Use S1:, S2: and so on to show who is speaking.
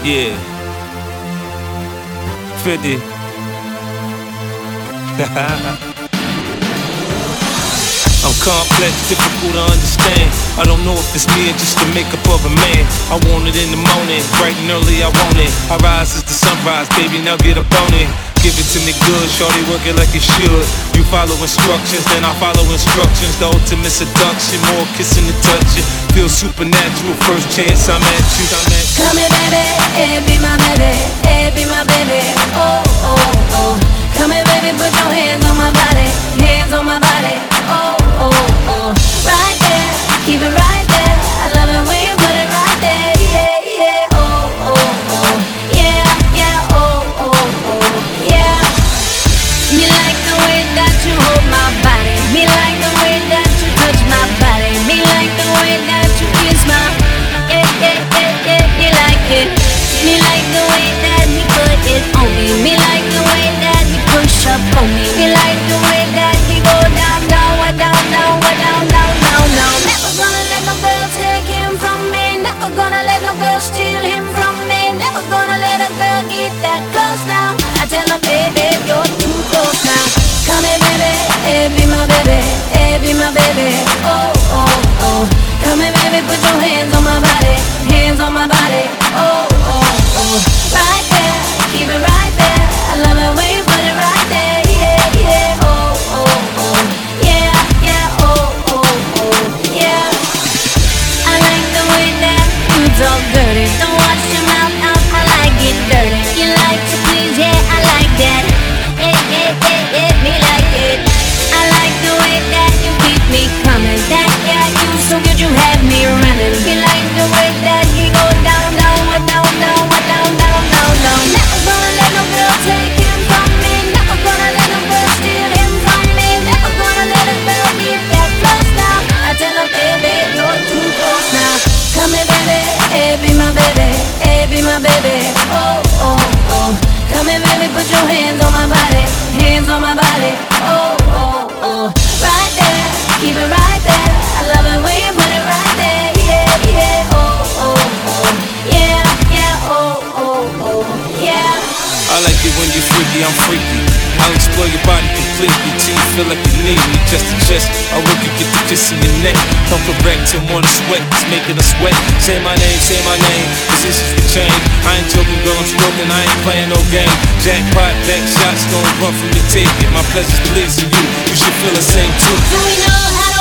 S1: Yeah. 50. I'm complex, difficult to understand. I don't know if it's me or just the makeup of a man. I want it in the morning, bright and early I want it. I rise as the sunrise, baby, now get up on it. Give it to me good, shorty, work it like it should. You follow instructions, then I follow instructions. The ultimate seduction, more kissing and touching. Feel supernatural, first chance I'm at you.
S2: Come here, baby, hey, be my baby, hey, be my baby. Oh, oh, oh. Come here, baby, put your hands on my body, hands on my body. Oh, oh, oh. Right there, keep it right there. I love it when you put it right there. Yeah, yeah. Oh, oh, oh. Yeah, yeah. Oh, oh, oh. Yeah. Me like the way that you hold my body. Me like the way that you touch my body. Me like the way that you kiss my. Yeah, yeah, yeah, yeah. Me like it. Me like the way that he put it on me. Me like the way that he push up on me. Me like the way that he go down, down, down, down, down, down, down, down. Never gonna let no girl take him from me. Never gonna let no girl steal him from me. Never gonna let a girl get that close now. I tell her, baby, you're too close now. Come here, baby, hey, be my baby, hey, be my baby. Oh, oh, oh. Come here, baby, put your hands on my body, hands on my body. Oh, oh, oh. Right there, keep it right there. I love it when you put it right there. Yeah, yeah. Oh, oh, oh. Yeah, yeah. Oh, oh, oh. Yeah. I like the way that you talk dirty. Don't watch your mouth out. I like it dirty. You like to please, yeah. I like that. Yeah, yeah, yeah, yeah. Me like it. I like the way that you keep me coming. That yeah, you so good you have me running. You like the way that he go down, down, down, down, down, down, down, down. Never gonna let no girl take him from me. Never gonna let no girl steal him from me. Never gonna let a girl get that close now. I tell her, baby, you're too close now. Come here, baby, hey, be my baby, hey, be my baby. Oh, oh, oh. Come here, baby, put your hands on my body, hands on my body. Oh, oh, oh. Right there, keep it right there. I love it when you put it right there. Yeah, yeah. Oh, oh, oh. Yeah, yeah. Oh, oh, oh. Yeah.
S1: I like it when you're freaky, I'm freaky. I'll explore your body completely till you feel like you need me. Chest to chest, I work you get the kiss in your neck. Come correct till morning sweat, it's making us sweat. Say my name, positions will change. I ain't joking, girl, I'm stroking, I ain't playing no game. Jackpot, back shots, don't run from the ticket. My pleasure's pleasing you, you should feel the same too.
S2: Do we know how